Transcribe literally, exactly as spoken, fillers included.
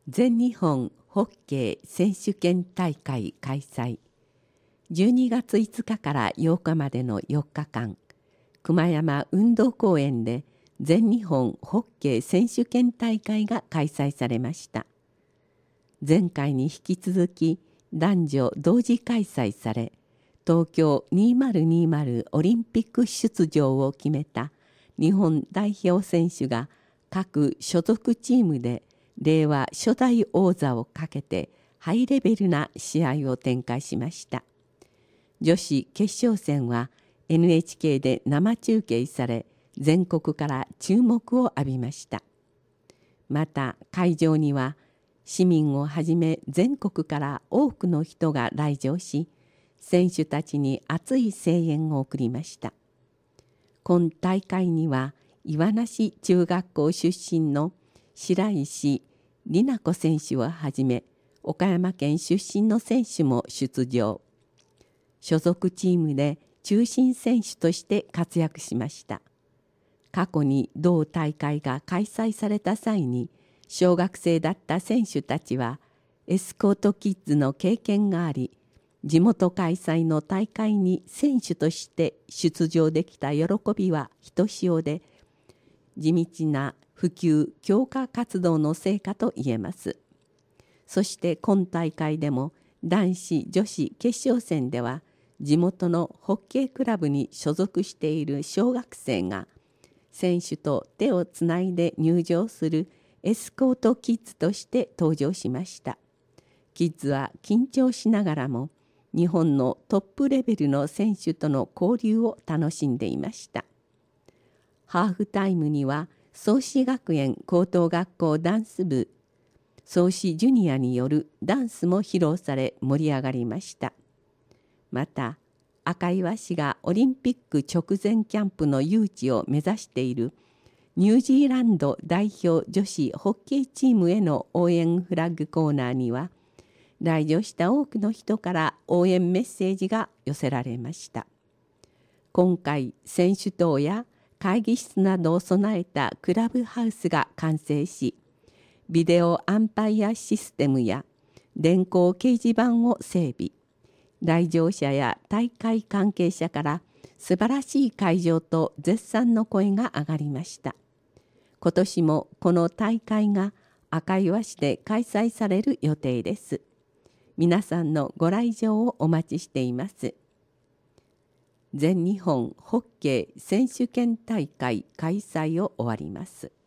全日本ホッケー選手権大会開催。じゅうにがついつかからようかまでのよっかかん、熊山運動公園で全日本ホッケー選手権大会が開催されました。前回に引き続き男女同時開催され、東京にせんにじゅうオリンピック出場を決めた日本代表選手が各所属チームで令和初代王座をかけてハイレベルな試合を展開しました。女子決勝戦は エヌエイチケー で生中継され、全国から注目を浴びました。また会場には市民をはじめ全国から多くの人が来場し、選手たちに熱い声援を送りました。今大会には岩梨中学校出身の白石里奈子選手をはじめ、岡山県出身の選手も出場。所属チームで中心選手として活躍しました。過去に同大会が開催された際に、小学生だった選手たちはエスコートキッズの経験があり、地元開催の大会に選手として出場できた喜びはひとしおで、地道な普及強化活動の成果と言えます。そして今大会でも男子女子決勝戦では、地元のホッケークラブに所属している小学生が選手と手をつないで入場するエスコートキッズとして登場しました。キッズは緊張しながらも日本のトップレベルの選手との交流を楽しんでいました。ハーフタイムには創志学園高等学校ダンス部創志ジュニアによるダンスも披露され盛り上がりました。また赤岩市がオリンピック直前キャンプの誘致を目指しているニュージーランド代表女子ホッケーチームへの応援フラッグコーナーには、来場した多くの人から応援メッセージが寄せられました。今回選手棟や会議室などを備えたクラブハウスが完成し、ビデオアンパイアシステムや電光掲示板を整備。来場者や大会関係者から素晴らしい会場と絶賛の声が上がりました。今年もこの大会が赤岩市で開催される予定です。皆さんのご来場をお待ちしています。全日本ホッケー選手権大会開催を終わります。